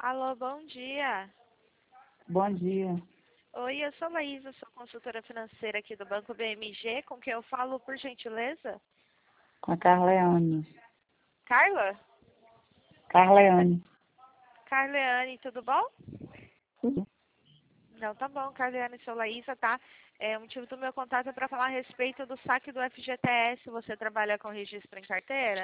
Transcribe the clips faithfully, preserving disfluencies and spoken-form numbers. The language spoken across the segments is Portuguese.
Alô, bom dia. Bom dia. Oi, eu sou Laísa, sou consultora financeira aqui do Banco B M G, com quem eu falo, por gentileza? Com a Carleane. Carla? Carleane. Carleane, tudo bom? Tudo. Não, tá bom, Carleane, sou Laísa, tá? É, o motivo do meu contato é para falar a respeito do saque do F G T S. Você trabalha com registro em carteira?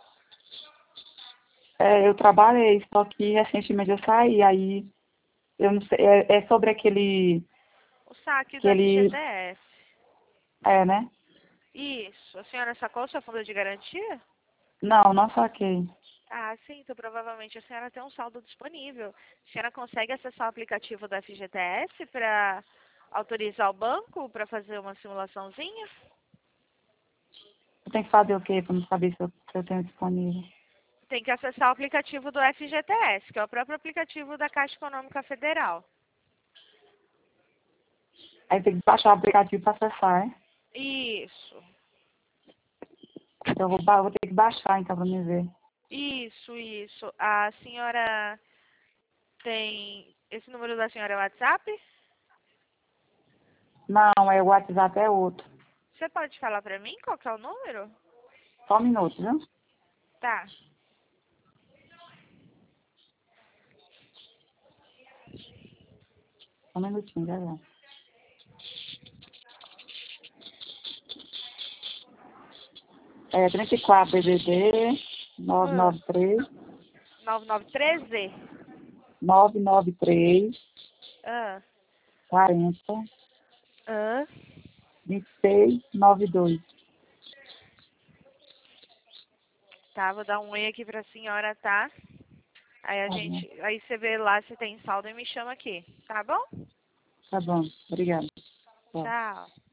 É, eu trabalhei, só que recentemente eu saí, aí eu não sei, é, é sobre aquele, O saque do aquele, F G T S. é, né? Isso. A senhora sacou sua fundo de garantia? Não, não saquei. Ah, sim, então provavelmente a senhora tem um saldo disponível. A senhora consegue acessar o aplicativo do F G T S para autorizar o banco para fazer uma simulaçãozinha? Eu tenho que fazer o quê para não saber se eu, se eu tenho disponível? Tem que acessar o aplicativo do F G T S, que é o próprio aplicativo da Caixa Econômica Federal. Aí tem que baixar o aplicativo para acessar, é? Isso, Então eu vou, ba- vou ter que baixar então para me ver. isso, isso. A senhora tem... Esse número da senhora é o WhatsApp? Não, é o WhatsApp é outro. Você pode falar para mim qual que é o número? Só um minuto, viu? Tá. Só um minutinho, já já. É trinta e quatro D D D nove Ah, nove três nove nove um três. nove nove três Ah. quarenta Ah. vinte e seis noventa e dois. Tá, vou dar um oi aqui pra senhora, tá? Aí a Tá bom, gente, aí você vê lá se tem saldo e me chama aqui, tá bom? tá bom. Obrigada. Tchau. Tchau.